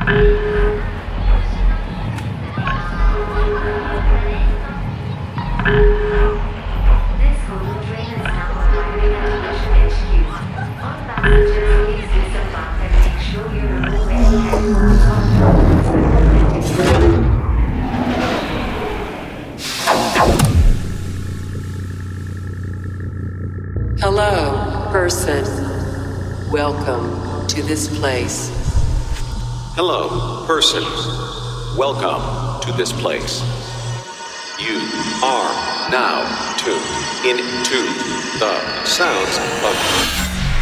Hello, person. Welcome to this place. Hello, person. Welcome to this place. You are now tuned into the sounds of...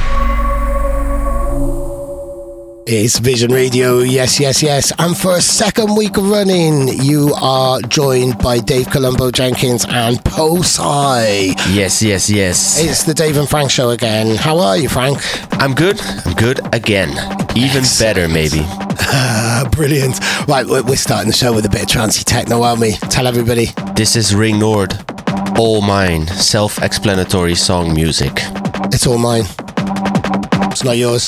It's Vision Radio, yes, yes, yes. And for a second week running, you are joined by Dave Colombo Jenkins and Posai. Yes, yes, yes. It's the Dave and Frank show again. How are you, Frank? I'm good again. Even better, maybe. Brilliant. Right, we're starting the show with a bit of trancey techno, aren't we? Tell everybody. This is Ring Nord. All mine. Self-explanatory song music. It's all mine. It's not yours.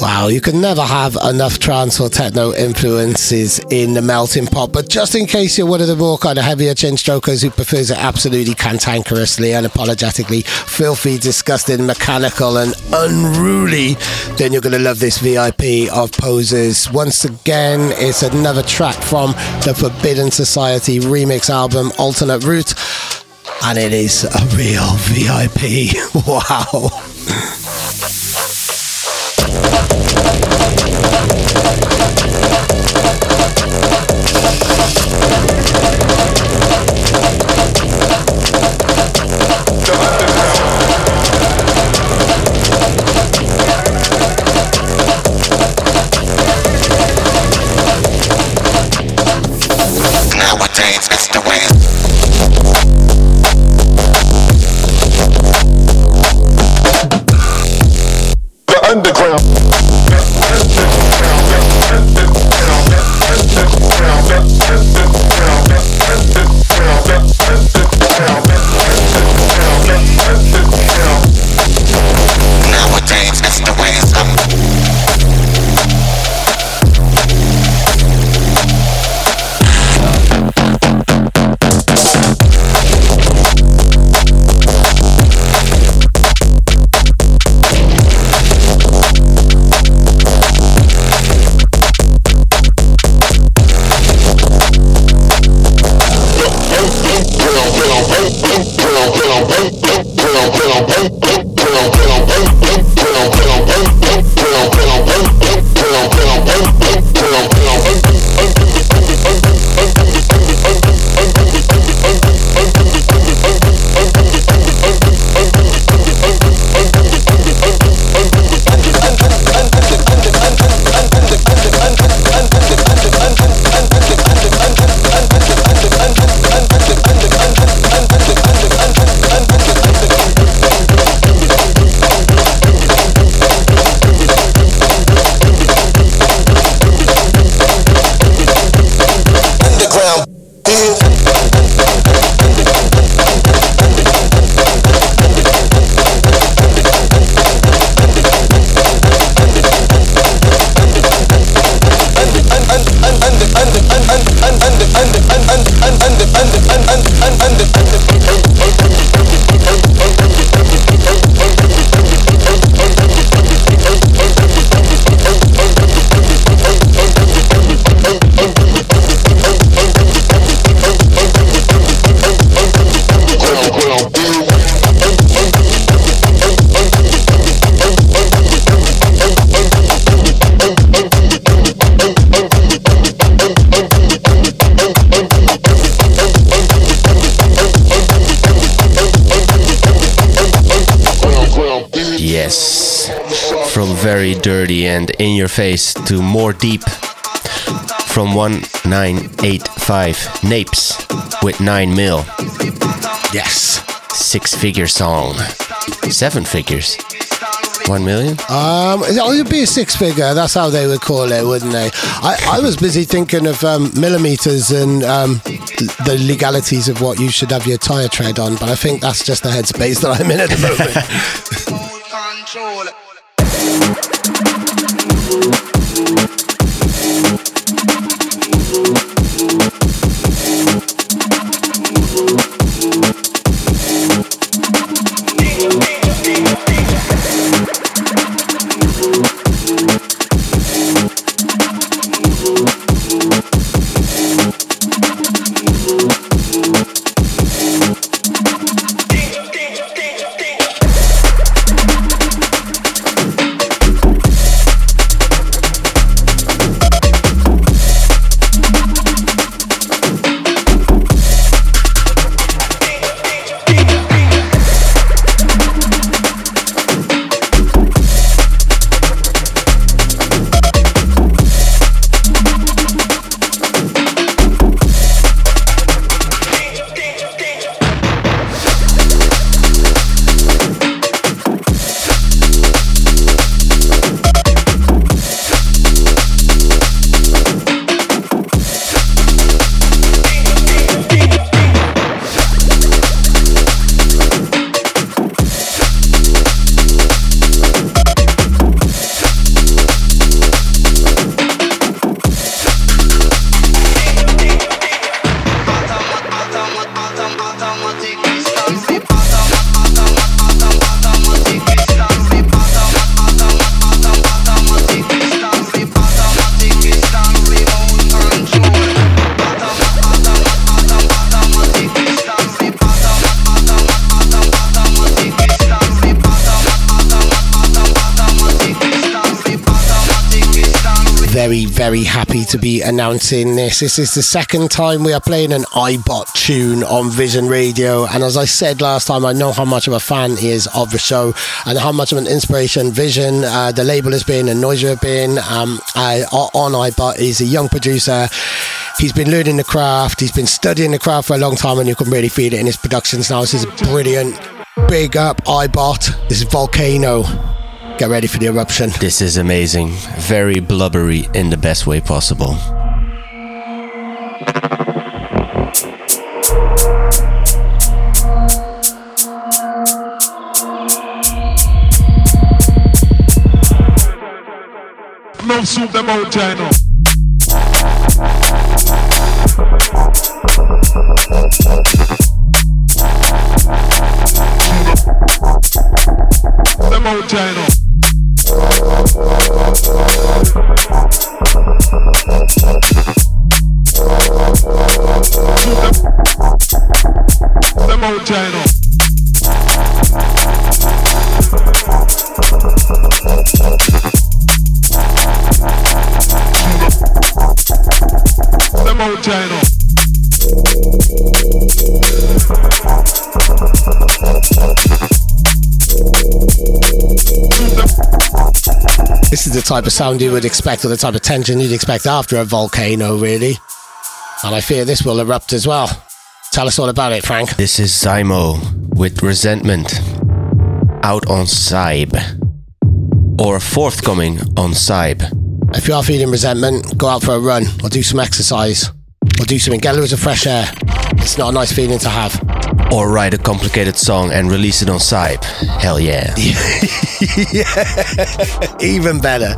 Wow, you can never have enough trance or techno influences in the melting pot, but just in case you're one of the more kind of heavier chin strokers who prefers it absolutely cantankerously, unapologetically, filthy, disgusting, mechanical and unruly, then you're going to love this VIP of Posers. Once again, it's another track from the Forbidden Society remix album, Alternate Route, and it is a real VIP. Wow. Nowadays, it's the way. The underground. Nowadays, it's the way it's very dirty and in your face to more deep from 1985 Napes with 9 mil. Yes. 6-figure song. 7 figures. 1 million? It would be a 6-figure. That's how they would call it, wouldn't they? I was busy thinking of millimeters and the legalities of what you should have your tyre tread on, but I think that's just the headspace that I'm in at the moment. very, very happy to be announcing this. This is the second time we are playing an iBot tune on Vision Radio, and as I said last time, I know how much of a fan he is of the show and how much of an inspiration Vision, the label, has been, and Noisia have been on iBot. He's a young producer. He's been learning the craft. He's been studying the craft for a long time, and you can really feel it in his productions now. This is brilliant. Big up iBot. This is Volcano. Get ready for the eruption. This is amazing. Very blubbery in the best way possible. No soup them out, China. Them out, China. Them out, China. Them out, China. This is the type of sound you would expect, or the type of tension you'd expect after a volcano, really. And I fear this will erupt as well. Tell us all about it, Frank. This is Zymo with Resentment, out on Sybe, or forthcoming on Sybe. If you are feeling resentment, go out for a run, or do some exercise, or do something. Get a loads of fresh air. It's not a nice feeling to have. Or write a complicated song and release it on Sybe. Hell yeah. Yeah. Even better.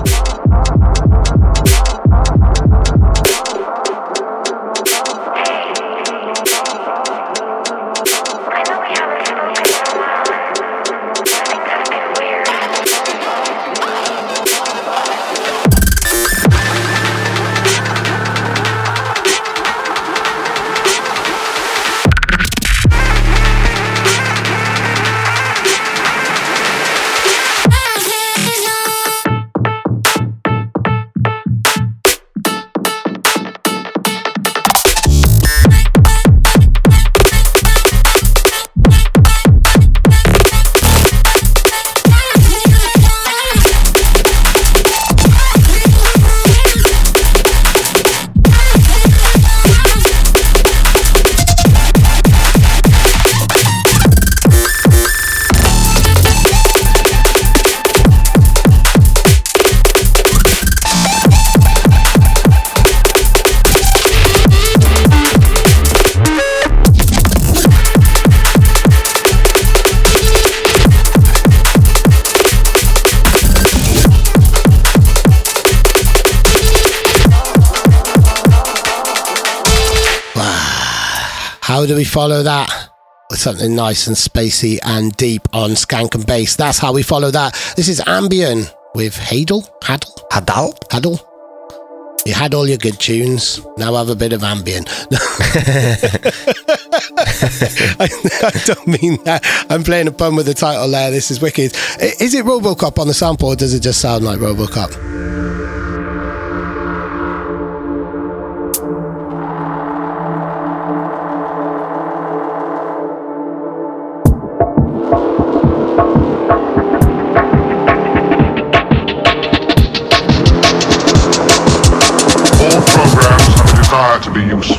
How do we follow that? With something nice and spacey and deep on Skank and Bass. That's how we follow that. This is Ambien with Hadal. You had all your good tunes. Now have a bit of Ambien. I don't mean that. I'm playing a pun with the title there. This is wicked. Is it Robocop on the sample, or does it just sound like Robocop? To be used.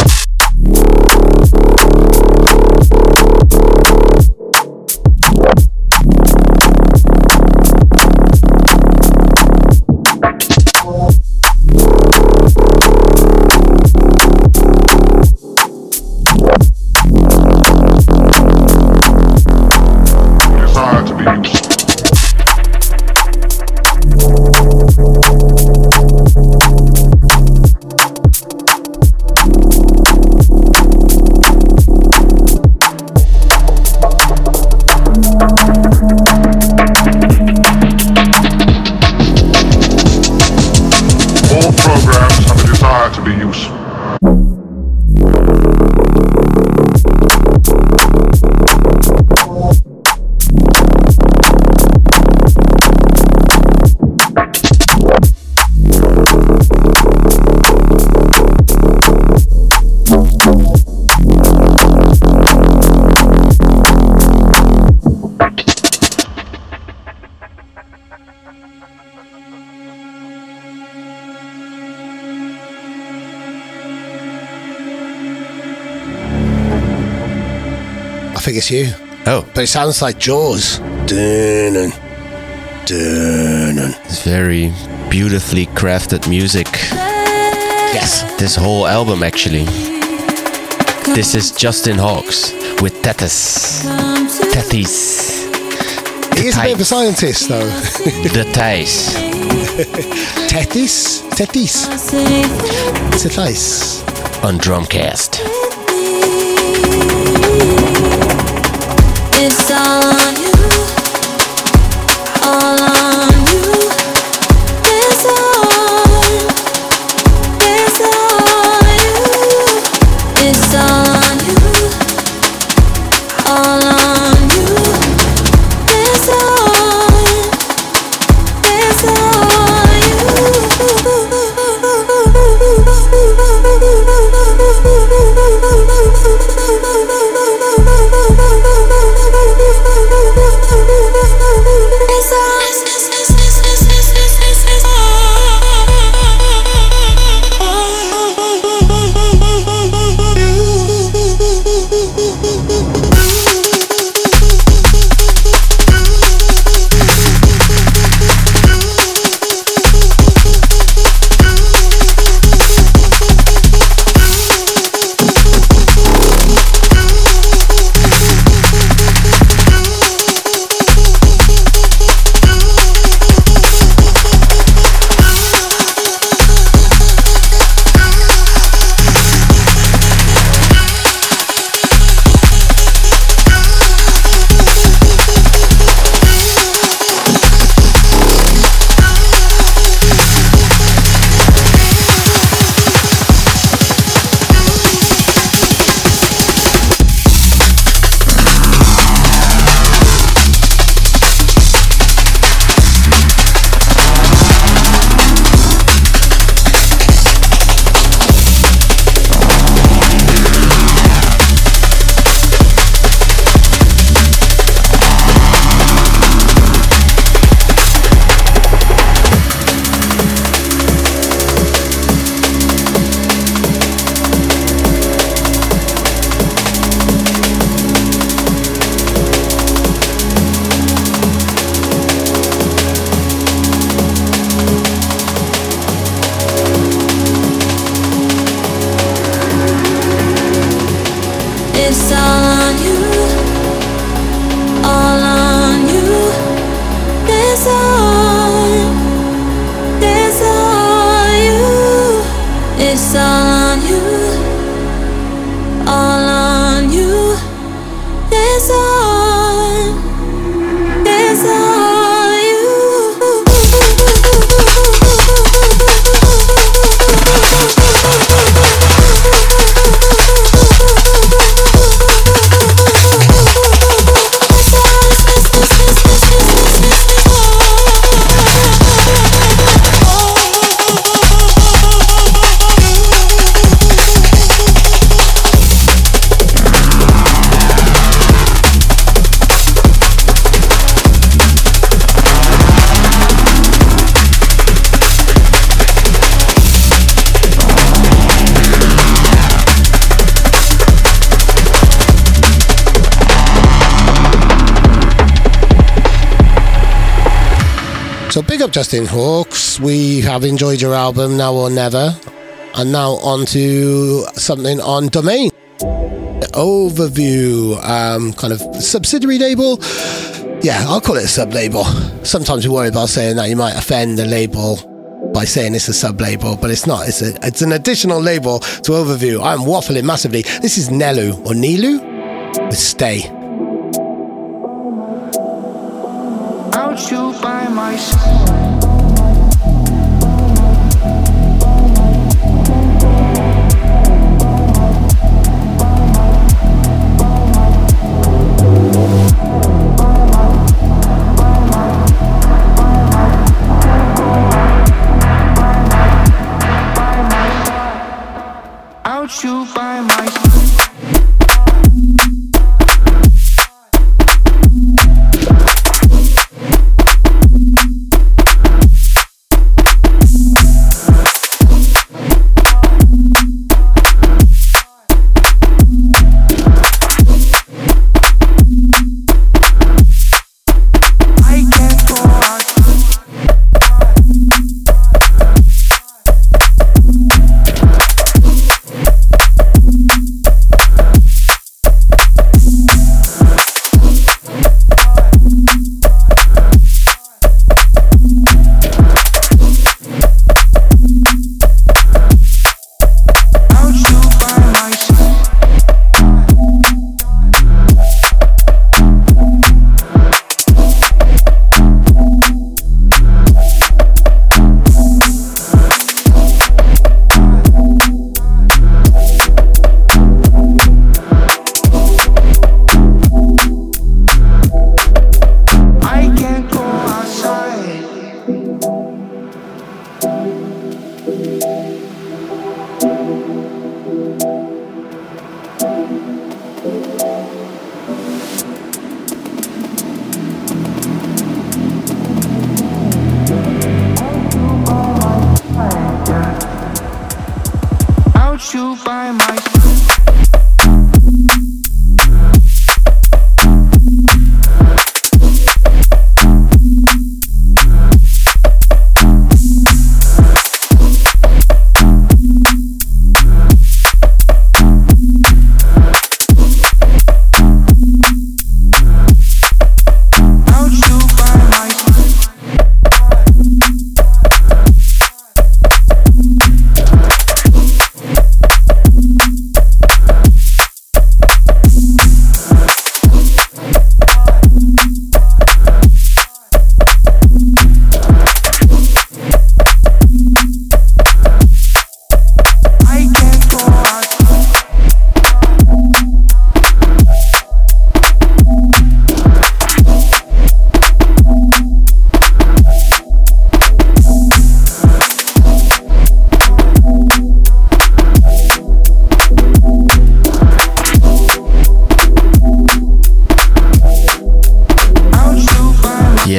Desire to be used. To be used. I think it's you. Oh. But it sounds like Jaws. Dun-dun, dun-dun. It's very beautifully crafted music. Yes. This whole album, actually. This is Justin Hawkes with Tethys. He is a bit of a scientist, though. The Thijs. Tethys? It's a Thijs. On Drumcast. It's all on you, all on you. It's on you. It's all on you, all on you. It's on you. So big up Justin Hawkes. We have enjoyed your album Now or Never. And now on to something on Domain. Overview, kind of subsidiary label. Yeah, I'll call it a sub-label. Sometimes we worry about saying that you might offend the label by saying it's a sub-label, but it's not. It's an additional label to Overview. I'm waffling massively. This is Nelu, or Nilu, with Stay. Out you by myself. Out you by myself.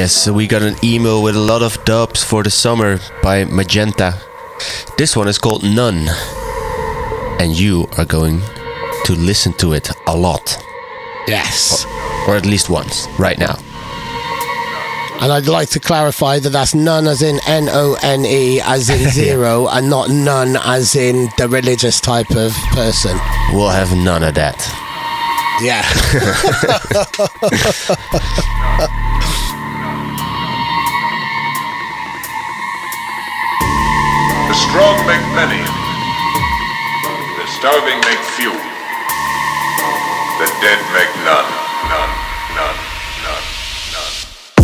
Yes, we got an email with a lot of dubs for the summer by Magenta. This one is called None, and you are going to listen to it a lot. Yes. Or at least once, right now. And I'd like to clarify that that's none as in N-O-N-E as in zero, and not none as in the religious type of person. We'll have none of that. Yeah. The strong make many, the starving make few, the dead make none, none, none, none, none.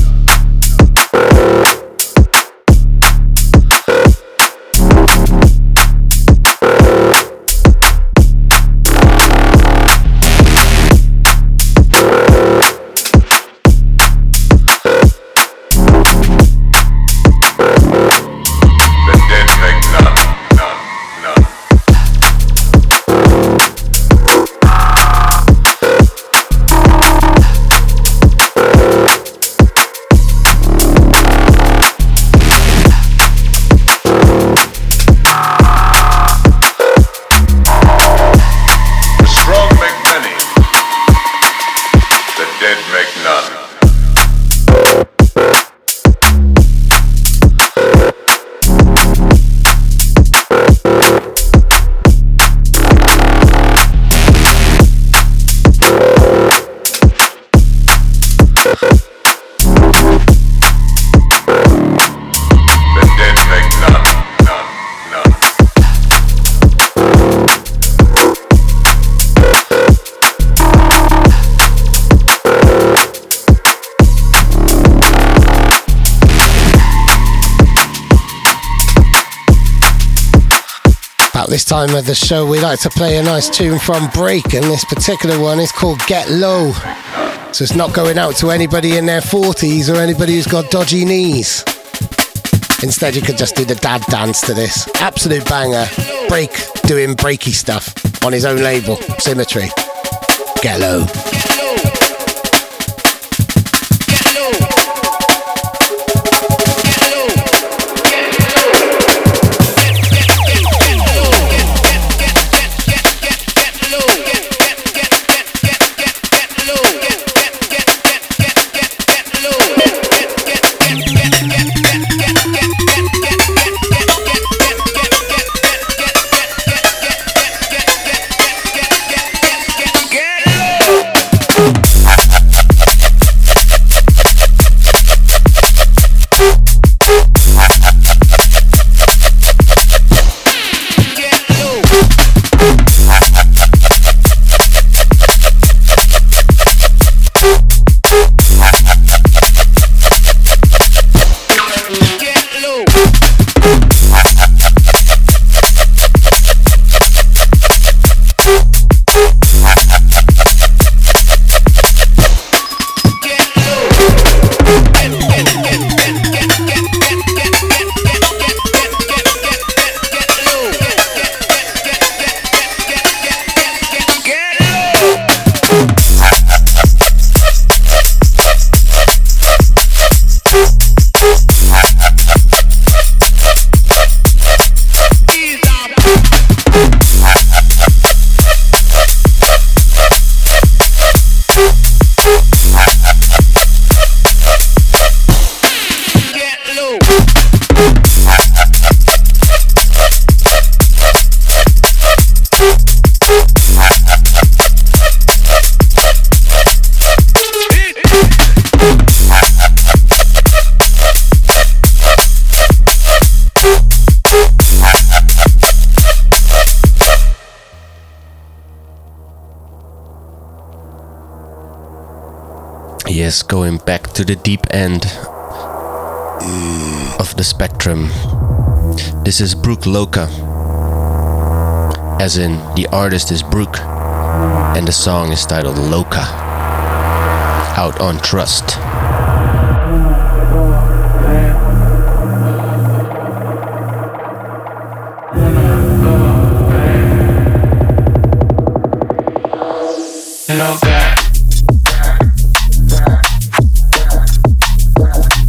This time of the show we like to play a nice tune from Break, and this particular one is called Get Low. So it's not going out to anybody in their 40s or anybody who's got dodgy knees. Instead you could just do the dad dance to this. Absolute banger. Break doing breaky stuff on his own label, Symmetry. Get Low. Yes, going back to the deep end of the spectrum. This is Brooke Loca, as in the artist is Brooke, and the song is titled Loca, out on Trust. Loca.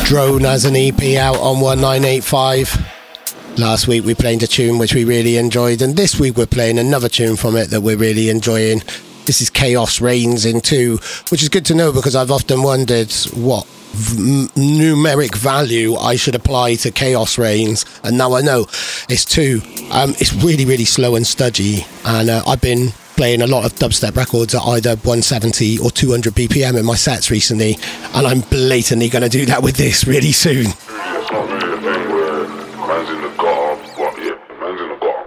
Drone has an EP out on 1985. Last week we played a tune which we really enjoyed, and this week we're playing another tune from it that we're really enjoying. This is Chaos Reigns in 2, which is good to know because I've often wondered what numeric value I should apply to Chaos Reigns, and now I know it's 2. It's really, really slow and studgy, and I've been playing a lot of dubstep records at either 170 or 200 BPM in my sets recently, and I'm blatantly going to do that with this really soon. It's not really a thing where man's in the gutter, but yeah, man's in the gutter.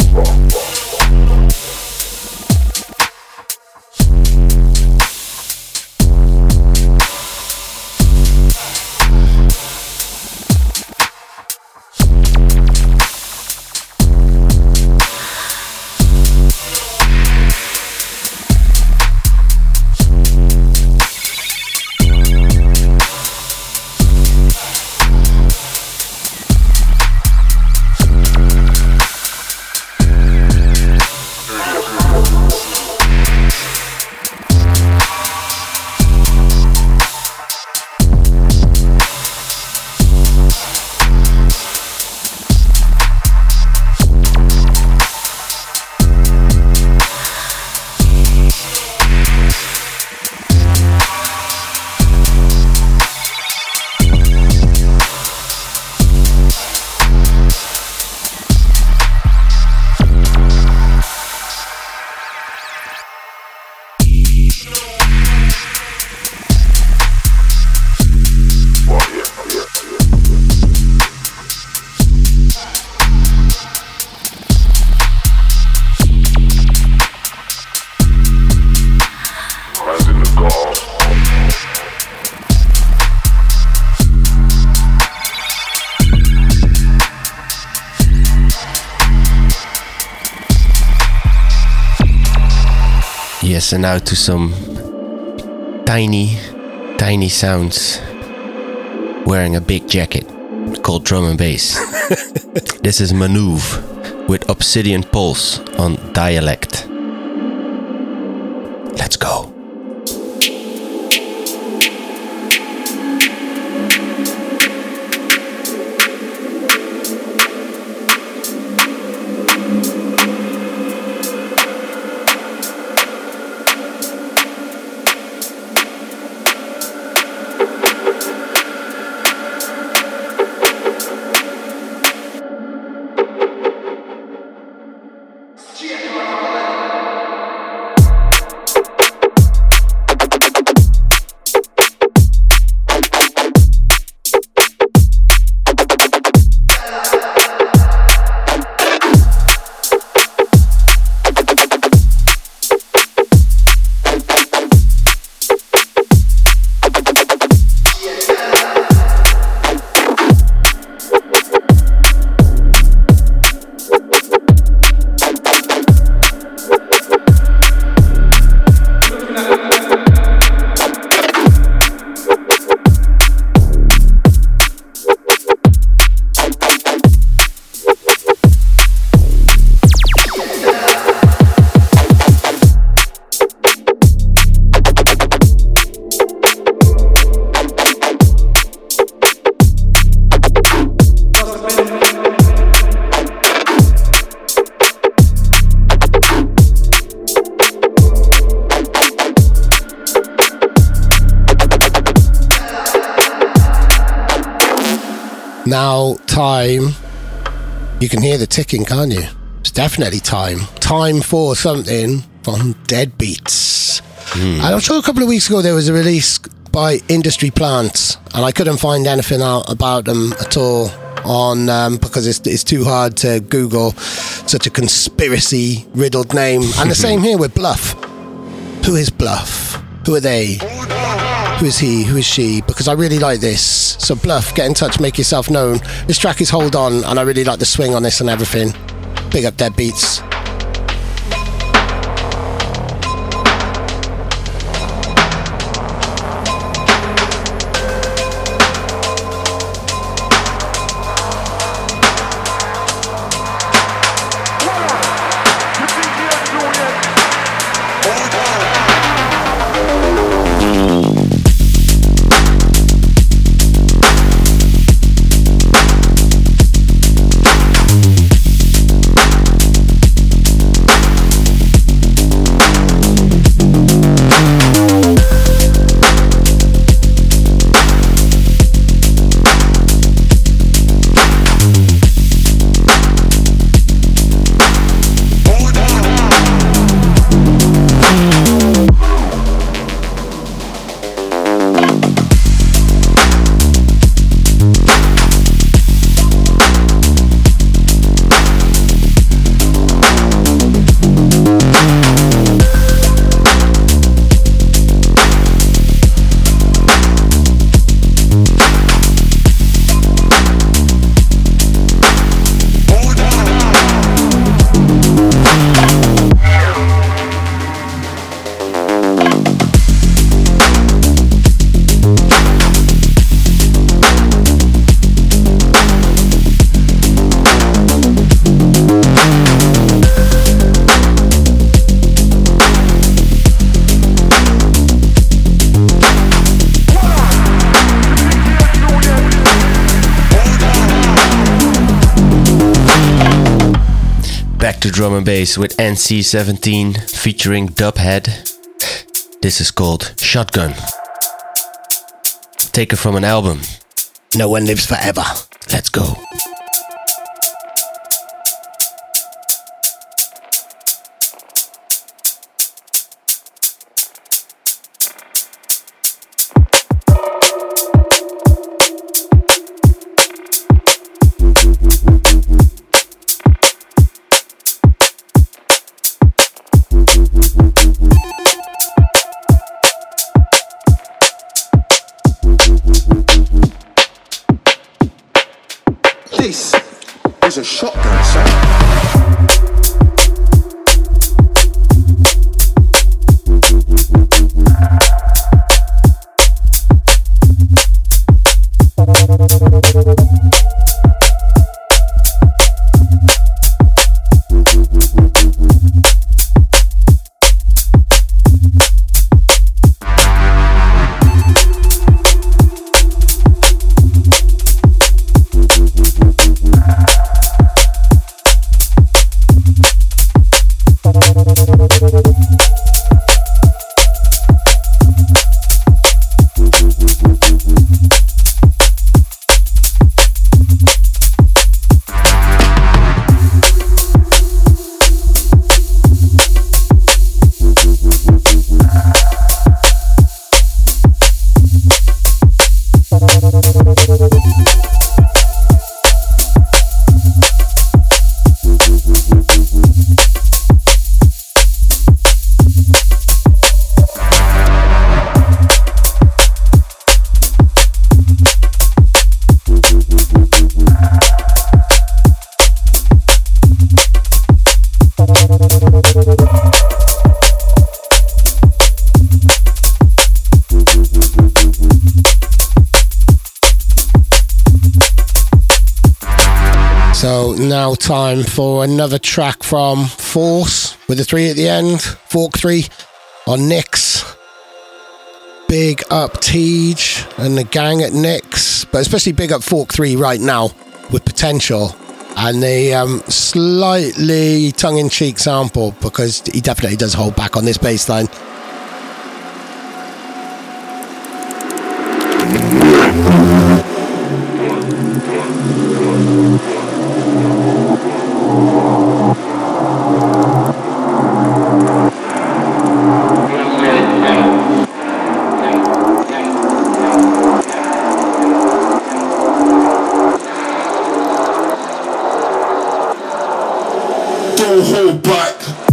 Yes, and now to some tiny sounds wearing a big jacket called drum and bass. This is Maneuve with Obsidian Pulse on Dialect. Let's go. Now, time. You can hear the ticking, can't you? It's definitely time. Time for something from Deadbeats. And I'm sure a couple of weeks ago there was a release by Industry Plants, and I couldn't find anything out about them at all on because it's too hard to Google such a conspiracy riddled name. And the same here with Bluff. Who is Bluff? Who are they? Who is he? Who is she? Because I really like this. So Bluff, get in touch, make yourself known. This track is Hold On, and I really like the swing on this and everything. Big up Deadbeats. back to drum and bass with NC17 featuring Dubhead. This is called Shotgun. Taken from an album. No One Lives Forever. Let's go. This is a shotgun, son. So now time for another track from Force with a 3 at the end. Fork 3 on Nyx. Big up Tej and the gang at Nyx, but especially big up Fork 3 right now with Potential and the slightly tongue-in-cheek sample, because he definitely does hold back on this bass line. Hold back.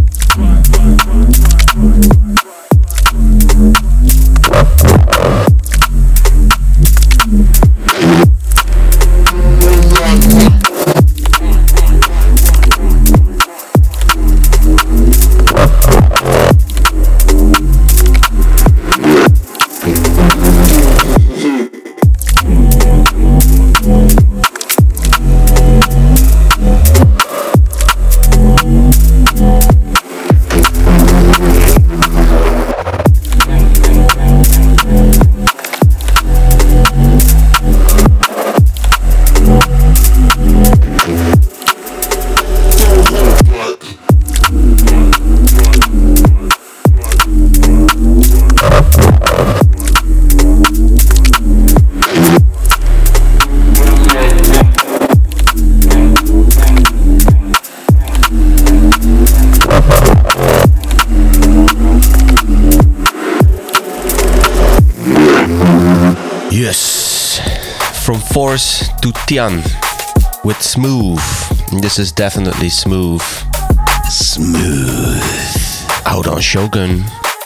From Force to Tian with Smooth. This is definitely smooth. Smooth. Out on Shogun.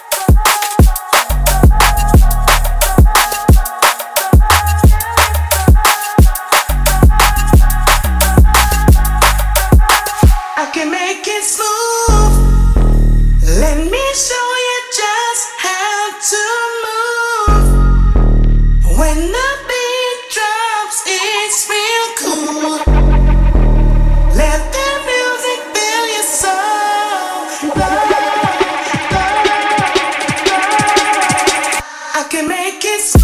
I can make it smooth. Let me show you just how to move. When the beat drops, it's real cool. Let the music fill your soul. I can make it smooth.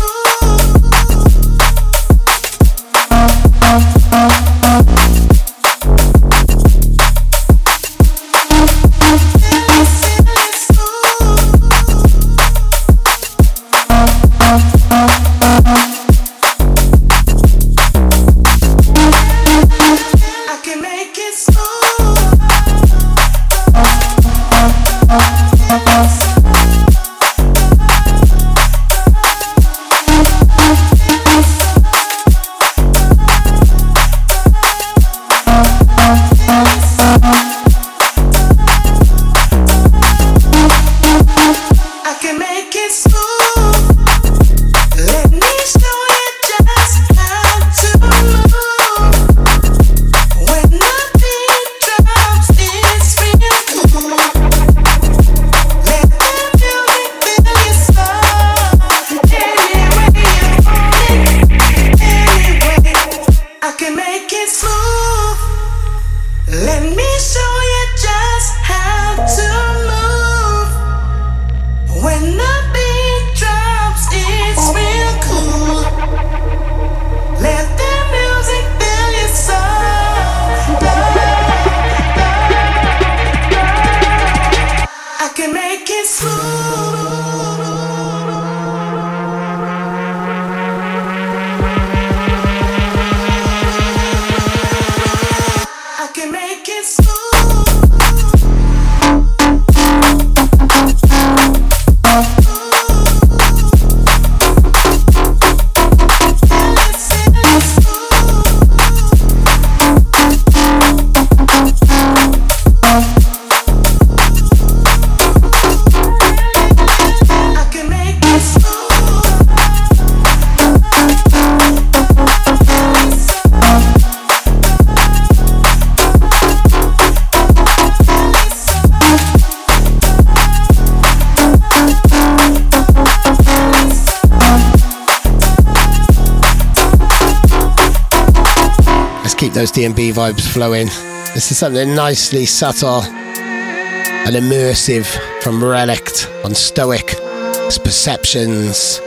those D&B vibes flowing. This is something nicely subtle and immersive from Relict on Stoic. It's Perceptions.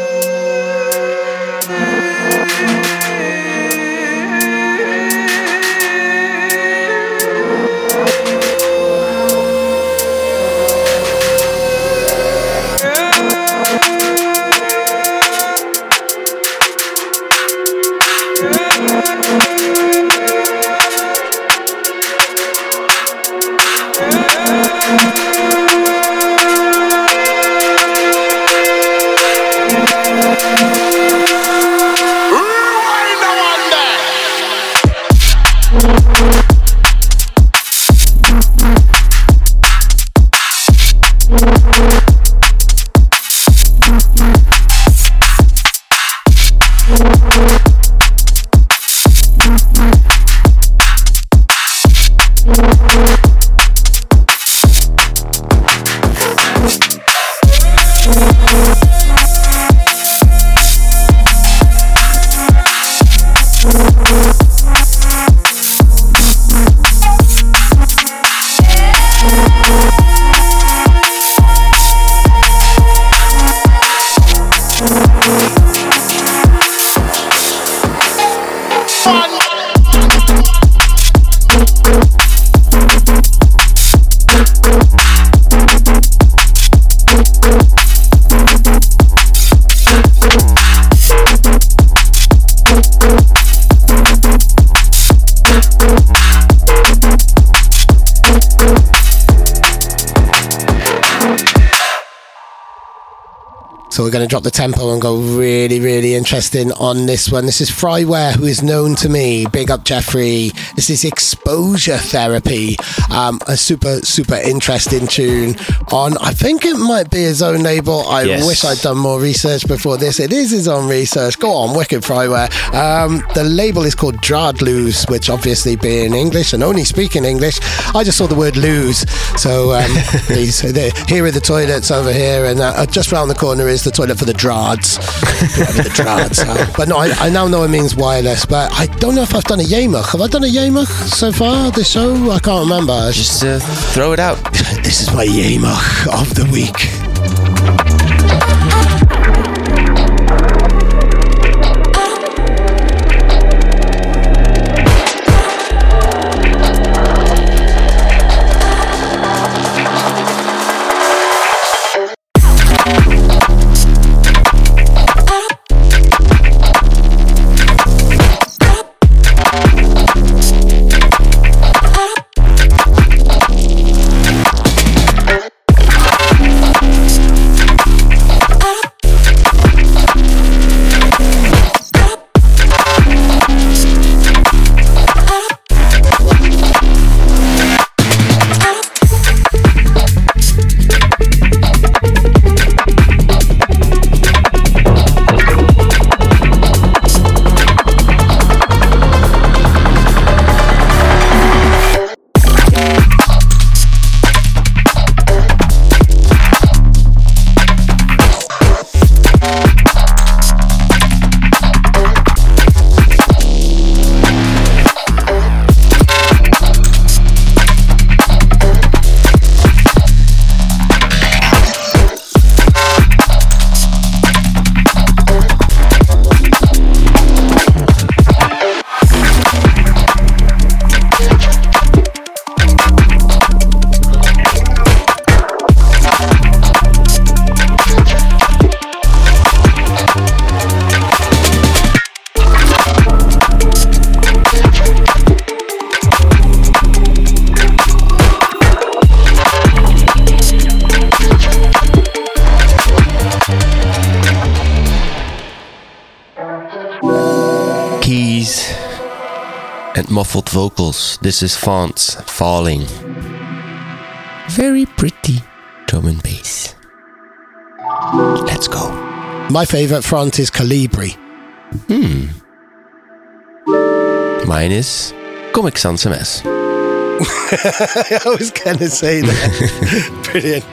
So we're going to drop the tempo and go really, really interesting on this one. This is Fryware, who is known to me. Big up, Jeffrey. This is Exposure Therapy. A super, super interesting tune on, I think it might be his own label. I wish I'd done more research before this. It is his own research. Go on, wicked Fryware. The label is called Draadloos, which obviously being English and only speaking English, I just saw the word lose. So here are the toilets over here, and just round the corner is the toilet for the Draads. Whatever the Draads are. But no, I now know it means wireless, but I don't know if I've done a Yamuk. Have I done a Yamuk so far, this show? I can't remember. Just throw it out. This is my Yamuk of the week. And muffled vocals. This is Fonts Falling. Very pretty drum and bass. Let's go. My favourite front is Calibri. Mine is Comic Sans MS. I was going to say that. Brilliant.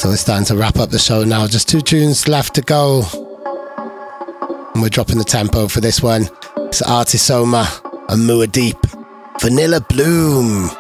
So it's time to wrap up the show now. Just 2 tunes left to go. And we're dropping the tempo for this one. It's Artisoma and Muad'Dib. Vanilla Bloom.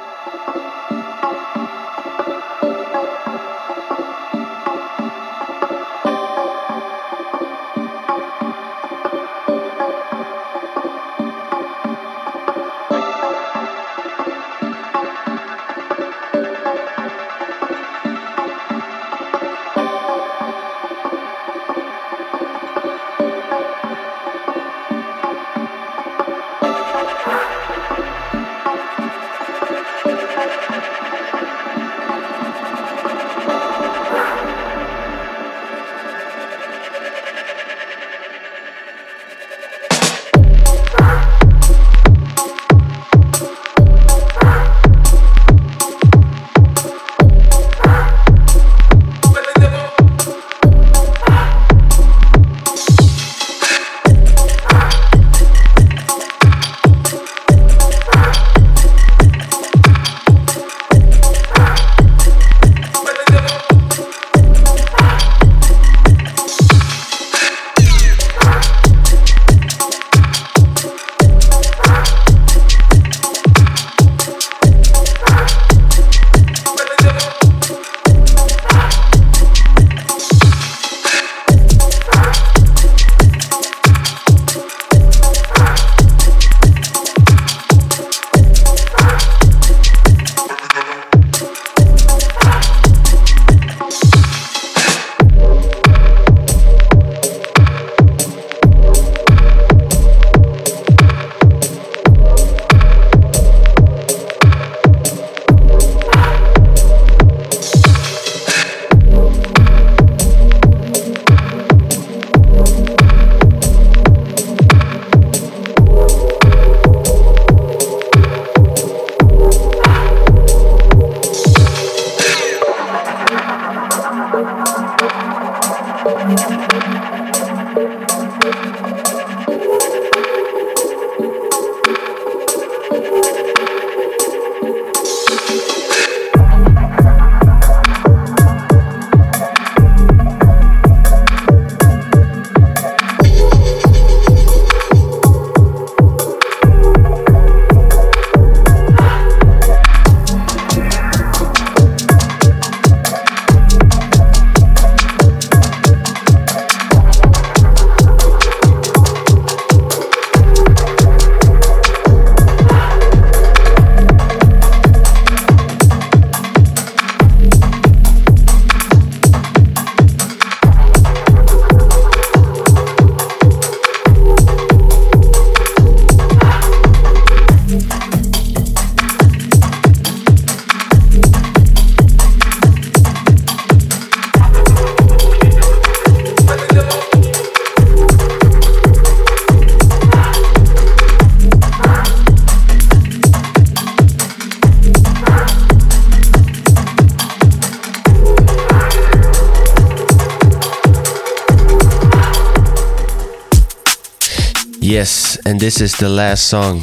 Yes, and this is the last song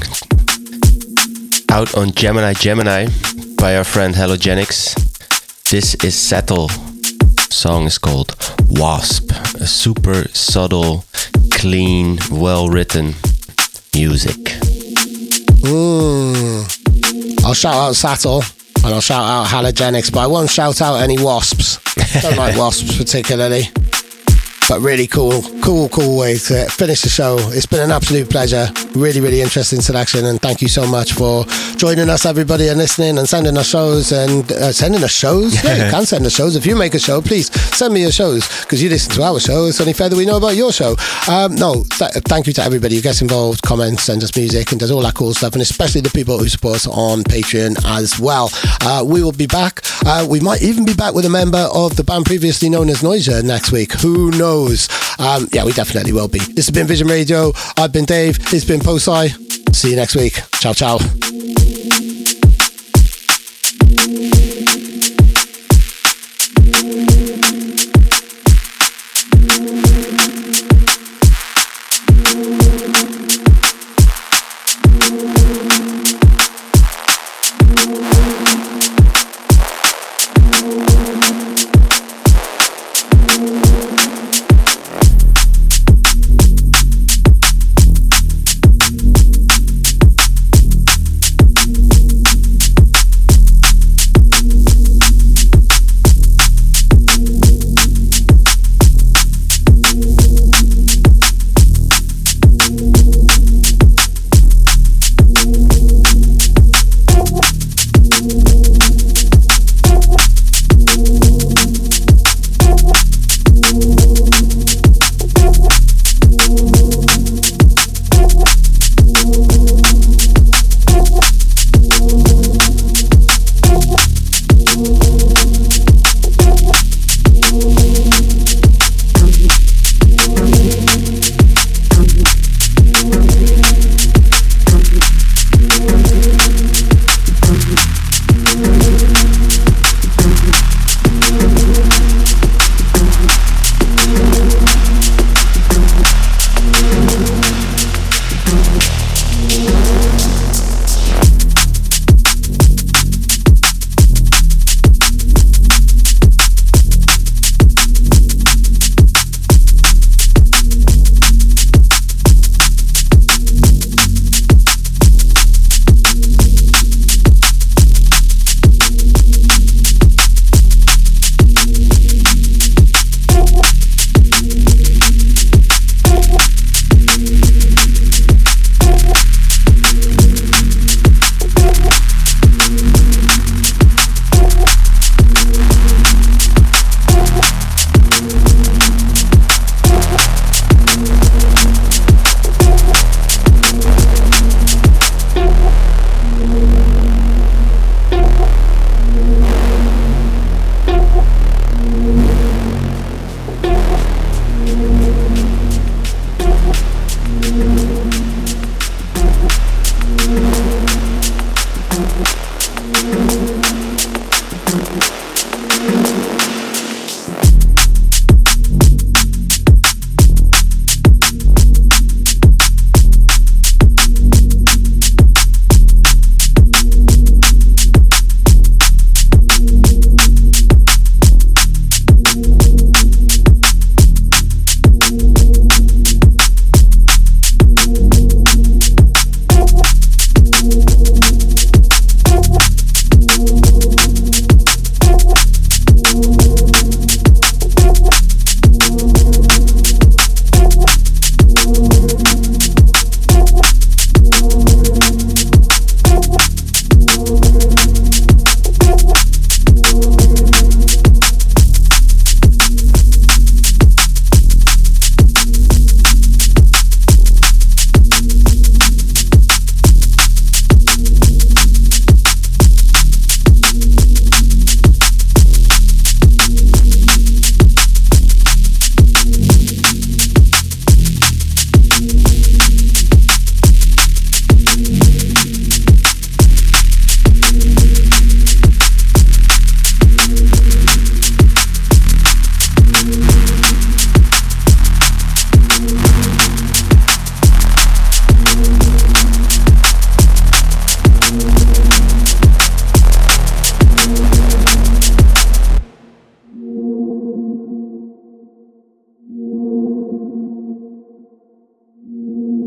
out on Gemini by our friend Halogenics. This is Settle. Song is called Wasp. A super subtle, clean, well-written music. I'll shout out Settle and I'll shout out Halogenics, but I won't shout out any wasps. Don't like wasps particularly. But really cool way to finish the show. It's been an absolute pleasure. Really interesting selection, and thank you so much for joining us, everybody, and listening and sending us shows and sending us shows. Yeah, you can send us shows. If you make a show, please send me your shows, because you listen to our show. It's only fair that we know about your show. Thank you to everybody who gets involved, comments, sends us music, and does all that cool stuff, and especially the people who support us on Patreon as well. We will be back. We might even be back with a member of the band previously known as Noisia next week. Who knows? Yeah, we definitely will be. This has been Vision Radio. I've been Dave. It's been Posei. See you next week. Ciao, ciao.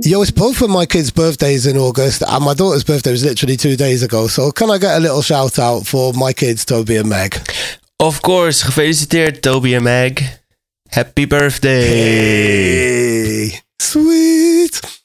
Yo, it's both of my kids' birthdays in August, and my daughter's birthday was literally 2 days ago. So can I get a little shout out for my kids, Toby and Meg? Of course, gefeliciteerd Toby en Meg. Happy birthday! Hey, sweet.